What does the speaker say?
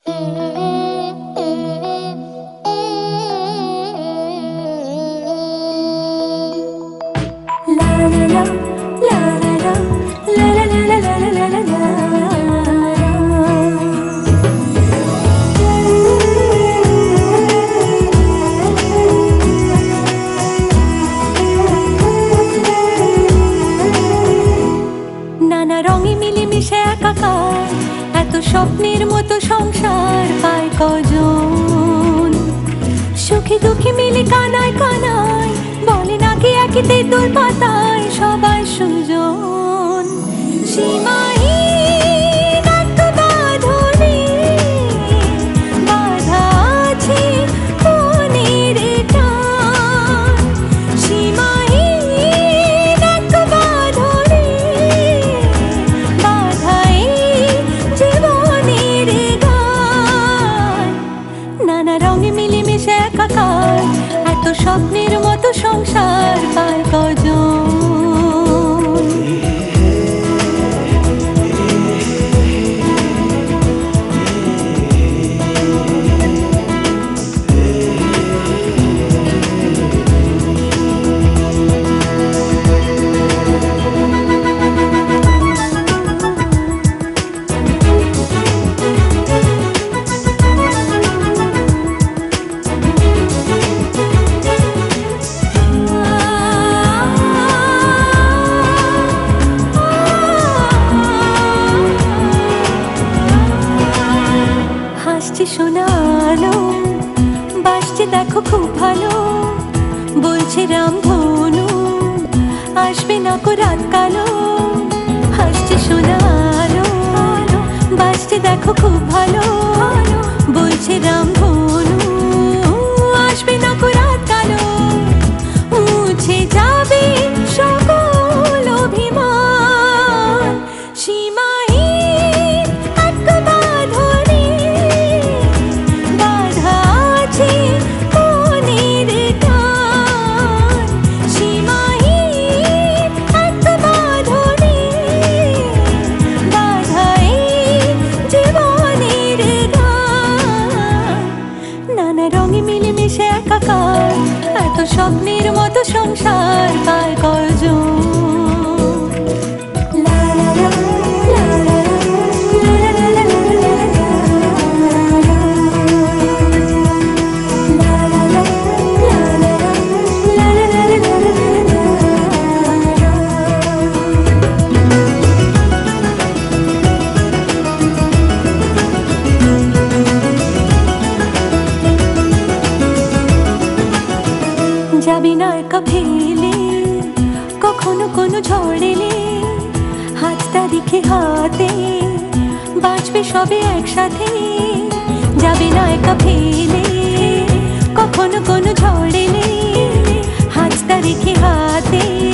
নানা রঙে মিলেমিশে একাকার, এত স্বপ্নের মতো সংসার পায় কজন? সুখে দুঃখে মিলে কানায় কানায়, বলে নাকি একই তেঁতুল পাতায় সবাই সুজন। সীমাহীন এত বাঁধনে বাঁধা আছে মনের টান। সীমাহীন এত বাঁধনে বাঁধা এই জীবনের গান। নানা রঙে মিলেমিশে একাকার, এত স্বপ্নের মতো সংসার পায় কজন? হাসছে শোনালো, বাসছে দেখো খুব ভালো, বলছে রামধনু আসবে না কো রাত কালো। হাসছে শোনালো, বাসছে দেখো খুব ভালো, বলছে রামধনু আসবে না কো রাত কালো। মুছে যাবে সকল অভিমান, সীমাহীন এক বাঁধনে বাঁধা আছে মনের টান। সীমাহীন এক বাঁধনে বাঁধা এই জীবনের গান। নানা রঙে মিলেমিশে একাকার, এত স্বপ্নের মতো সংসার পায় কজন? যাবি না একা ফেলে কখনো কোনো ঝড় এলে, হাতটা রেখে হাতে বাঁচবে সবে একসাথে। যাবি না একা ফেলে কখনো কোনো ঝড় এলে, হাতটা রেখে হাতে